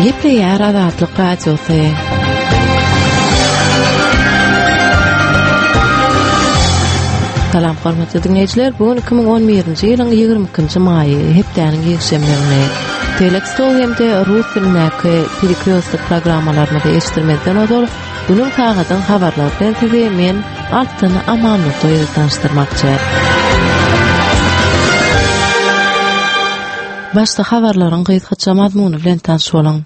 Ýepe Azatlyk Radiosy. Salam hormatly dinleyijiler, bugün 2011-nji ýylyň 22-nji maýy, hepdeniň ýekşemberine. Telextol hemde rus dilindäki perikrioslyk programmalaryny eşitdirmekden öňe günüň tagadyň habarlar bilen men Altyn Amanatowy tanıştyrmakçy. Başda habarlaryň gysgaça mazmuny bilen tanışyp bolan.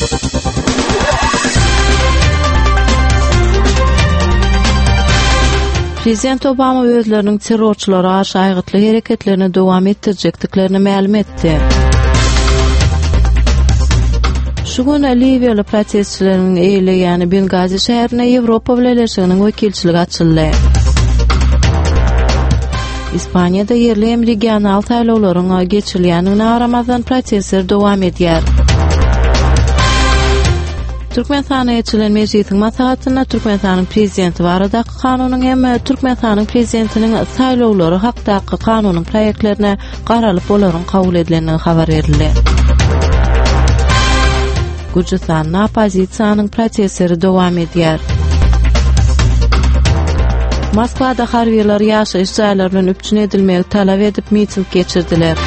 Prezident Obama özlerinin terrorçulara qarşı aýgytly hereketlerini dowam etdirjekdiklerini ma'lum etdi. Şu gün Liviýaly protestçileriniň eýle ýani Bengazi şäherine Ýewropa Birleşiginiň wekilçiligi açyldy. İspaniýada ýerli hem regional taýlawlaryň geçirilýänine garamazdan protestler dowam edýär. Türkmenistana ýetişen meclisiň maslahatyna Türkmenistanyň prezidenti baradaky kanunyň hem Türkmenistanyň prezidentiniň saýlawlary hakdaky kanunyň proýektlerine garalyp olaryň kabul edilenini habar berildi. Gürjistanyň opozisiýanyň protestleri dowam edýär. Moskwada harbiýler ýaşaýyş jaýlarynyň üpçün edilmegi talap edip miting geçirdiler.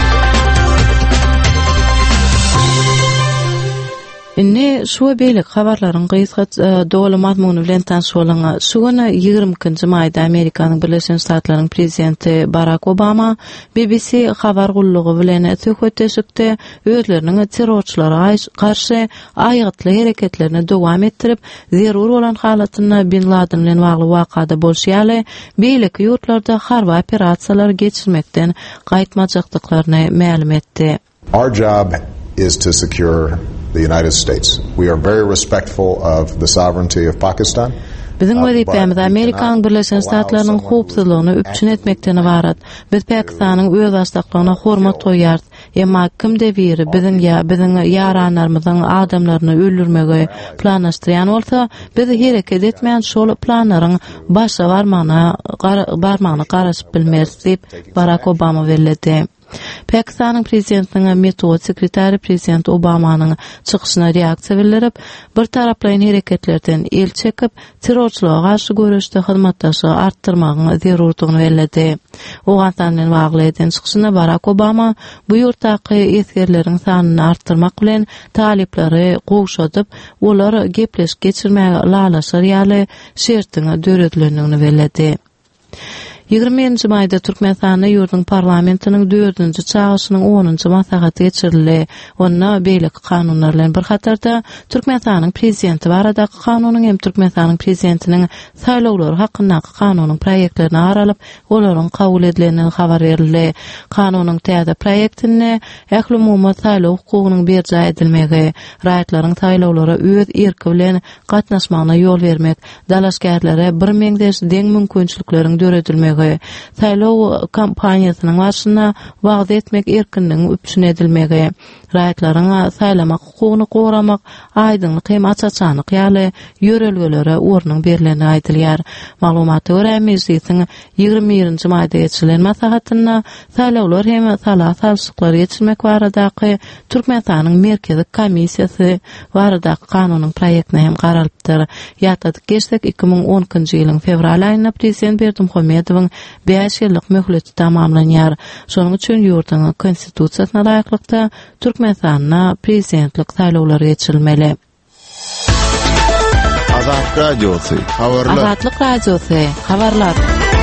Inne şu beýlik habarlaryň gysgaça dowly mazmuny bilen tanışyp bolan. Şu güni 20-nji maýda Amerikanyň Birleşen Ştatlarynyň prezidenti Barack Obama BBC habar gullugy bilen söhbetleşikde özleriniň terrorçulara karşı aýgytly hereketlerini dowam etdirip, zerur bolan halatyny Bin Laden bilen bagly wakada bolşýaly beýlik ýurtlarda harby operasiýalar geçirmekden gaýtmajakdyklaryny ma'lum etdi. Our job is to secure the United States. We are very respectful of the sovereignty of Pakistan. Bizim wezipemiz Amerikanyň Birleşen Ştatlarynyň howpsuzlygyny üpçün etmekden ibaret. Biz Pakistanyň öz aşdaklygyna hormat goýýar. Emma kimde biri biziň ýaranlarymyzyň adamlaryny öldürmegi planlaşdyrýan bolsa, biz hereket etmeýän şol planlaryň başa barmagyny garaşyp bilmez diýip Barack Obama bellädi. Pakistanyň prezidentiniň metod sekretary prezident Obamanyň çykyşyna reaksiýa bildirip, bir taraplaýyn hereketlerden el çekip, terrorçulara garşy görüşde hyzmatdaşygy artdyrmagyň zerurdygyny bellädi. Owatanyň bagly eden çykyşyna Barack Obama bu ýurtdaky eskerleriň sanyny artdyrmak bilen talipleri gowşadyp, olar gepleşip geçirmäge lalaşar ýaly şertini döredilendigini bellädi. 20-nji maýda Türkmenistanyň ýurdun parlamentiniň 4-nji çağışynyň 10-njy maslahaty geçirildi. Onda beýlik kanunlar bilen bir hatarda Türkmenistanyň prezidenti baradaky kanunyň hem Türkmenistanyň prezidentiniň saýlawlary hakyndaky kanunyň proýektlerini garalyp, olaryň kabul edilenini habar berildi. Kanunyň täze proýektine ähli umumy saýlaw hukugynyň berja edilmegi, raýatlaryň saýlawlara öz erki bilen gatnaşmagyna ýol bermek, dalaşgärlere bir meňdeş deň mümkinçilikleriň döredilmegi, saýlaw kampaniýasynyň başyna wagt etmek erkinligiň üpçün edilmegi, raýatlaryň saýlamak hukugyny goramak, aýdynlyk hem açaçanyk ýaly ýörelgelere ornuň berileni aýdylýar. Maglumata görä meclisiň 21-nji maýda geçirilen maslahatyna saýlawlar hem salasy geçirmek baradaky Türkmenistanyň merkezi komissiýasy baradaky kanunyň proýektine hem garalypdyr. Ýatadyk geçsek 2010-njy ýylyň fevral aýyna prezident Berdimuhamedowyň 5 ýyllyk möhleti tamamlanýar. Şonuň üçin ýurduň konstitusiýasyna laýyklykda Türkmenistanyna prezidentlik saýlawlary geçirilmeli. Azatlyk Radiosy, habarlar. Azatlyk Radiosy, habarlar.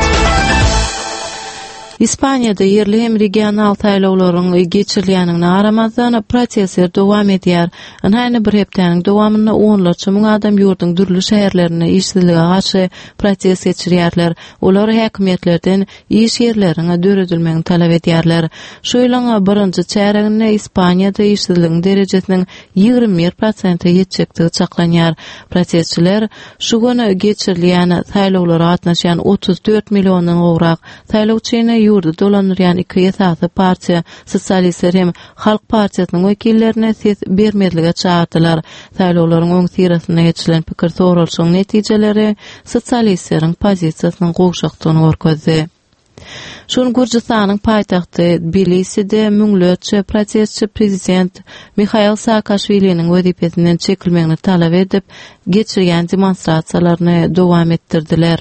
İspaniýada ýerli hem regional taýlawlaryň geçirilýänine garamazdan protestler dowam edýär. Anaýny bir hepdeniň dowamyna onlarça müň adam ýurdun dürli şäherlerine işsizlige garşy protest geçirýärler. Olar häkimetlerden iş ýerlerine döredilmegini talap edýärler. Şu ýylyň birinji çäreginde Испаниýada işsizligiň derejesiniň 21% ýetjekdigi çaklanýar. Protestçiler şu güni geçirilýän taýlawlara gatnaşan 34 millionyň gowrak taýlawçyny ýurdu dolanýan iki ýasasy partiýa Sosialistler hem Halk Partiýasynyň wekillerine ses bermedlige çağırdylar. Saýlawlaryň öň sirasyna geçirilen pikir sorulşynyň netijeleri Sosialistleriň pozisiýasynyň gowşakdygyny görkezdi. Şun Gürjistanyň paýtagty Tbiliside müňlöçe prosesçi prezident Mikhail Saakashviliň wezipesinden çekilmegini talap edip geçirýän demonstrasiýalaryny dowam etdirdiler.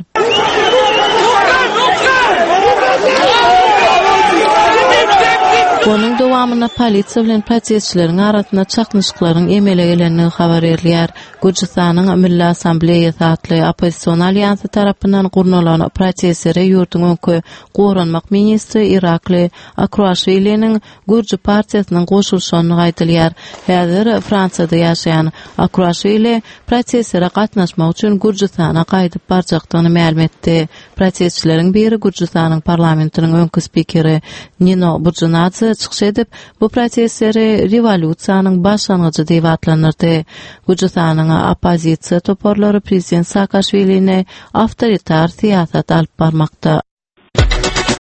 Onun dowamyna polisiýa bilen prosesçileriň arasynda çaknyşyklaryň emele gelenligi habar berilýär. Gürjistanyň Milli Assambleýasy atly opposision alýansy tarapyndan gurnulan prosesere ýurtyň öňkü goranmak ministri Irakli Akruashviliň Gürji partiýasynyň goşulşanyny gaýdylýar. Häzir Fransada ýaşaýan Akruashvili prosesere gatnaşmak üçin Gürjistana gaýdyp barjakdygyny ma'lum etdi. Prosesçileriň biri Gürjistanyň parlamentiniň öňkü spikeri Nino Burjunadze çıkış edip bu prosesleri revolüsiýanyň başlangyjy diýip atlanyrdy. Gürjistanyň opozisiýa toparlary prezident Saakashvilini awtoritar siýasat alyp barmakda.